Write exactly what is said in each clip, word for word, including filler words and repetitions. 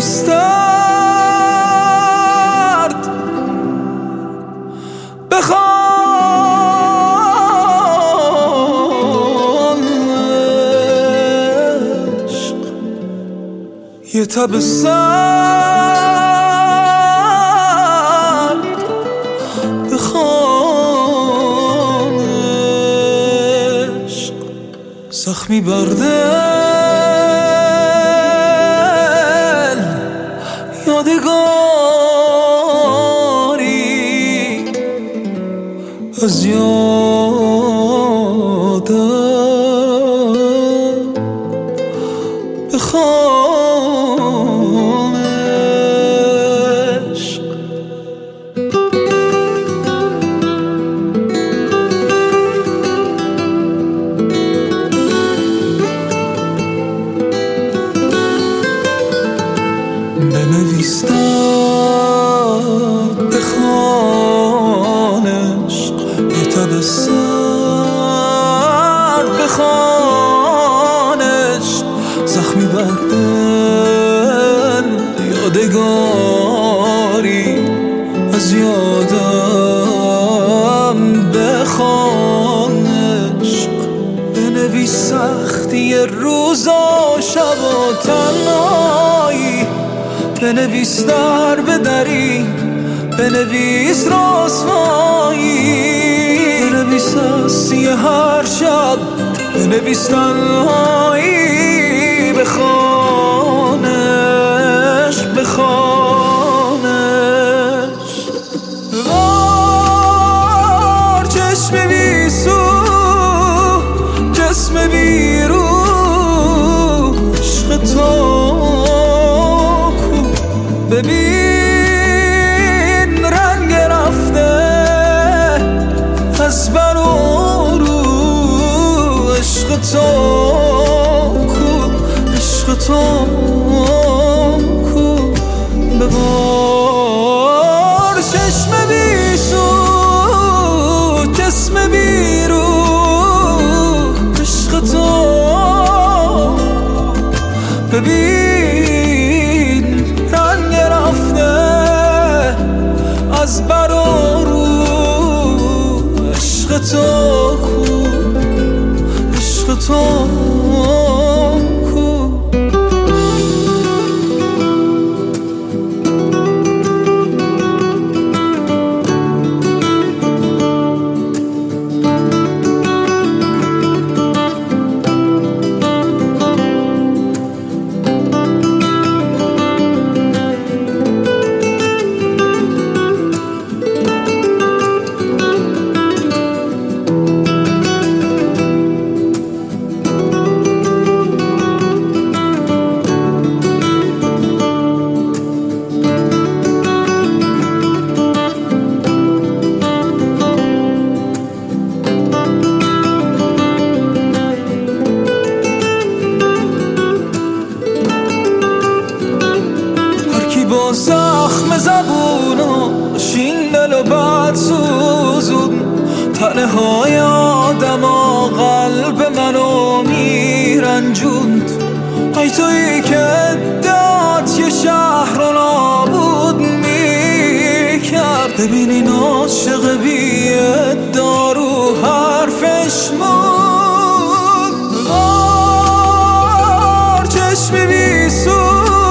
بنویسترد بخوان عشق یه تب سر بخوان عشق زخمی برده یادگاری از یادم بخوان عشق بنویستم بخوان عشق یه تب سر بخوان عشق زخمی بر دل یادگاری از یادم بخوان عشق بنویس سختی روز و شب و تنهایی بنویس در به دری بنویس رسوایی بنویس هستی هر شب بنویس تنهایی بخوان عشق بخوان عشق ببار چشم بیسو جسم بیرو عشق تو ببین رنگ رفته از بر و رو عشق تو کو عشق تو کو ببار چشم بیسو جسم بیرو عشق تو ببین رنگ رفته از بر و رو عشق تو کو عشق تو کو با زخم زبوناش این دل و بد سوزون تنه های آدم و قلب منو میرنجوند ای تویی که ادعات یه شهر رو نابود میکرد ببین این عاشق بی ادعا رو حرفش موند بار چشم بیسو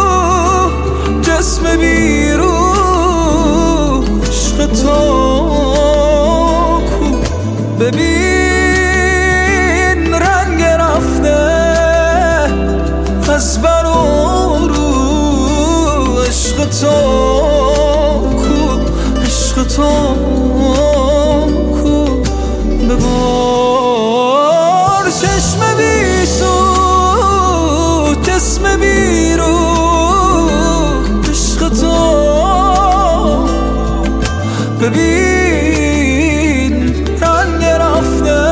جسم بیرو عشق تو کو ببین رنگ رفته از بر و رو عشق تو کو عشق تو کو ببار چشم بیسو جسم بیرو ببین رنگ رفته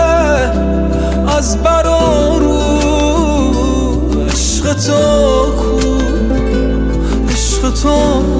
از بر و رو عشق تو کو عشق تو